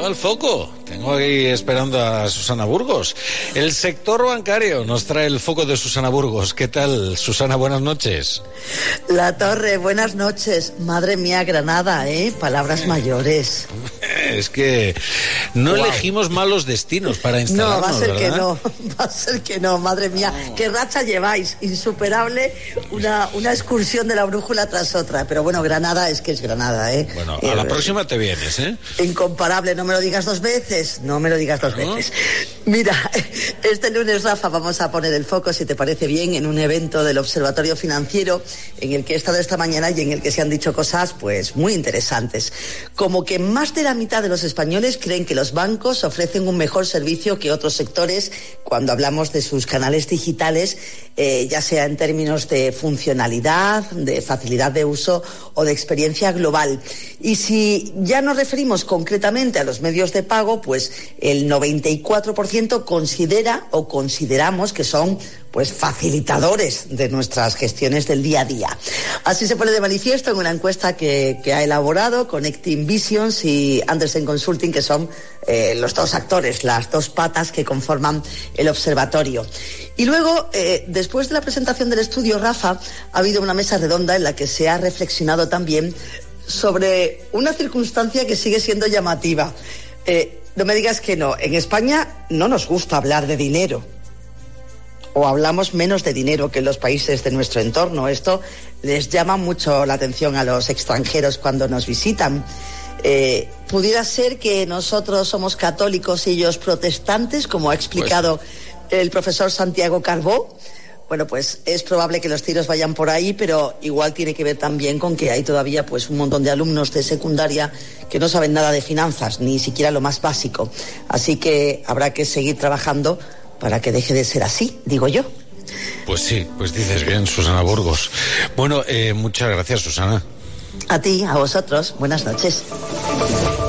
el foco. Tengo aquí esperando a Susana Burgos. El sector bancario nos trae el foco de Susana Burgos. ¿Qué tal, Susana? Buenas noches. La Torre, buenas noches. Madre mía, Granada, Palabras mayores. Es que no elegimos malos destinos para instalarnos, No, va a ser ¿verdad? que no, va a ser que no, madre mía. Qué racha lleváis, insuperable, una excursión de la brújula tras otra. Pero bueno, Granada es que es Granada, Bueno, a la próxima te vienes, Incomparable, no me lo digas dos veces. No me lo digas dos veces. Mira, este lunes, Rafa, vamos a poner el foco, si te parece bien, en un evento del Observatorio Financiero en el que he estado esta mañana y en el que se han dicho cosas, pues, muy interesantes. Como que más de la mitad de los españoles creen que los bancos ofrecen un mejor servicio que otros sectores cuando hablamos de sus canales digitales, ya sea en términos de funcionalidad, de facilidad de uso o de experiencia global. Y si ya nos referimos concretamente a los medios de pago, pues el 94% considera o consideramos que son pues facilitadores de nuestras gestiones del día a día. Así se pone de manifiesto en una encuesta que ha elaborado Connecting Visions y Andersen Consulting, que son los dos actores, las dos patas que conforman el observatorio. Y luego, después de la presentación del estudio, Rafa, ha habido una mesa redonda en la que se ha reflexionado también sobre una circunstancia que sigue siendo llamativa. No me digas que no, en España no nos gusta hablar de dinero. O hablamos menos de dinero que en los países de nuestro entorno. Esto les llama mucho la atención a los extranjeros cuando nos visitan. Pudiera ser que nosotros somos católicos y ellos protestantes, como ha explicado el profesor Santiago Carbó. Bueno, pues es probable que los tiros vayan por ahí, pero igual tiene que ver también con que hay todavía pues un montón de alumnos de secundaria que no saben nada de finanzas, ni siquiera lo más básico. Así que habrá que seguir trabajando para que deje de ser así, digo yo. Pues sí, pues dices bien, Susana Burgos. Bueno, muchas gracias, Susana. A ti, a vosotros. Buenas noches.